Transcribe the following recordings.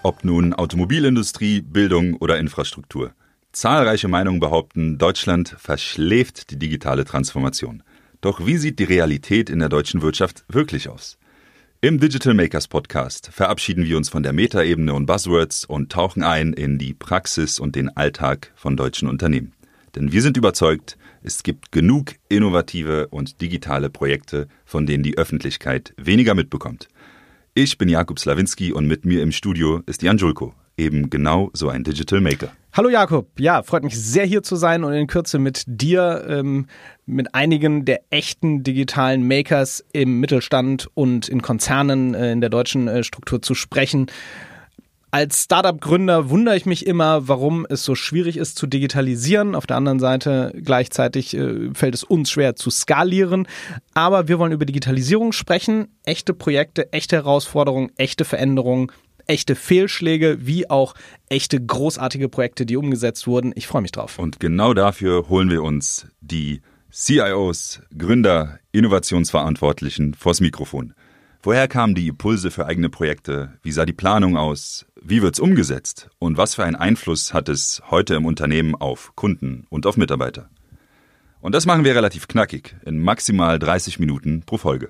Ob nun Automobilindustrie, Bildung oder Infrastruktur. Zahlreiche Meinungen behaupten, Deutschland verschläft die digitale Transformation. Doch wie sieht die Realität in der deutschen Wirtschaft wirklich aus? Im Digital Makers Podcast verabschieden wir uns von der Metaebene und Buzzwords und tauchen ein in die Praxis und den Alltag von deutschen Unternehmen. Denn wir sind überzeugt, es gibt genug innovative und digitale Projekte, von denen die Öffentlichkeit weniger mitbekommt. Ich bin Jakub Slawinski und mit mir im Studio ist Jan Julko, eben genau so ein Digital Maker. Hallo Jakub, ja, freut mich sehr hier zu sein und in Kürze mit dir, mit einigen der echten digitalen Makers im Mittelstand und in Konzernen in der deutschen Struktur zu sprechen. Als Startup-Gründer wundere ich mich immer, warum es so schwierig ist zu digitalisieren. Auf der anderen Seite gleichzeitig fällt es uns schwer zu skalieren. Aber wir wollen über Digitalisierung sprechen, echte Projekte, echte Herausforderungen, echte Veränderungen, echte Fehlschläge, wie auch echte großartige Projekte, die umgesetzt wurden. Ich freue mich drauf. Und genau dafür holen wir uns die CIOs, Gründer, Innovationsverantwortlichen vors Mikrofon. Woher kamen die Impulse für eigene Projekte? Wie sah die Planung aus? Wie wird's umgesetzt? Und was für einen Einfluss hat es heute im Unternehmen auf Kunden und auf Mitarbeiter? Und das machen wir relativ knackig, in maximal 30 Minuten pro Folge.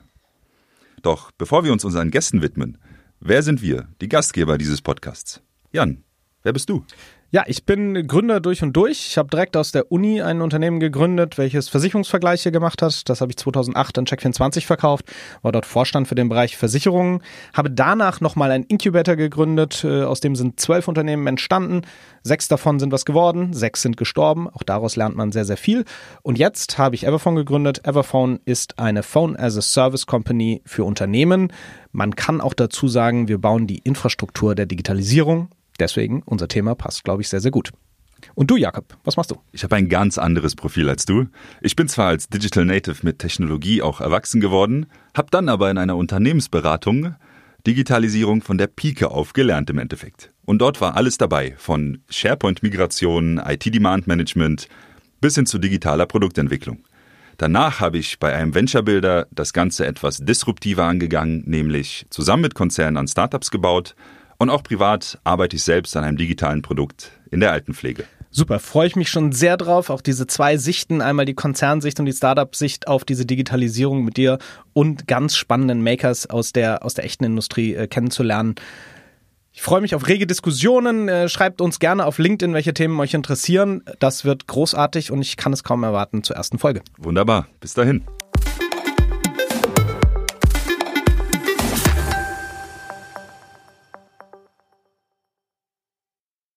Doch bevor wir uns unseren Gästen widmen, wer sind wir, die Gastgeber dieses Podcasts? Jan, wer bist du? Ja, ich bin Gründer durch und durch. Ich habe direkt aus der Uni ein Unternehmen gegründet, welches Versicherungsvergleiche gemacht hat. Das habe ich 2008 an Check24 verkauft, war dort Vorstand für den Bereich Versicherungen. Habe danach nochmal einen Incubator gegründet, aus dem sind 12 Unternehmen entstanden. 6 davon sind was geworden, 6 sind gestorben. Auch daraus lernt man sehr, sehr viel. Und jetzt habe ich Everphone gegründet. Everphone ist eine Phone-as-a-Service-Company für Unternehmen. Man kann auch dazu sagen, wir bauen die Infrastruktur der Digitalisierung. Deswegen, unser Thema passt, glaube ich, sehr, sehr gut. Und du, Jakob, was machst du? Ich habe ein ganz anderes Profil als du. Ich bin zwar als Digital Native mit Technologie auch erwachsen geworden, habe dann aber in einer Unternehmensberatung Digitalisierung von der Pike auf gelernt im Endeffekt. Und dort war alles dabei, von SharePoint-Migration, IT-Demand-Management bis hin zu digitaler Produktentwicklung. Danach habe ich bei einem Venture-Builder das Ganze etwas disruptiver angegangen, nämlich zusammen mit Konzernen an Startups gebaut. Und auch privat arbeite ich selbst an einem digitalen Produkt in der Altenpflege. Super, freue ich mich schon sehr drauf, auch diese 2 Sichten, einmal die Konzernsicht und die Startup-Sicht auf diese Digitalisierung mit dir und ganz spannenden Makers aus der echten Industrie kennenzulernen. Ich freue mich auf rege Diskussionen, schreibt uns gerne auf LinkedIn, welche Themen euch interessieren. Das wird großartig und ich kann es kaum erwarten zur ersten Folge. Wunderbar, bis dahin.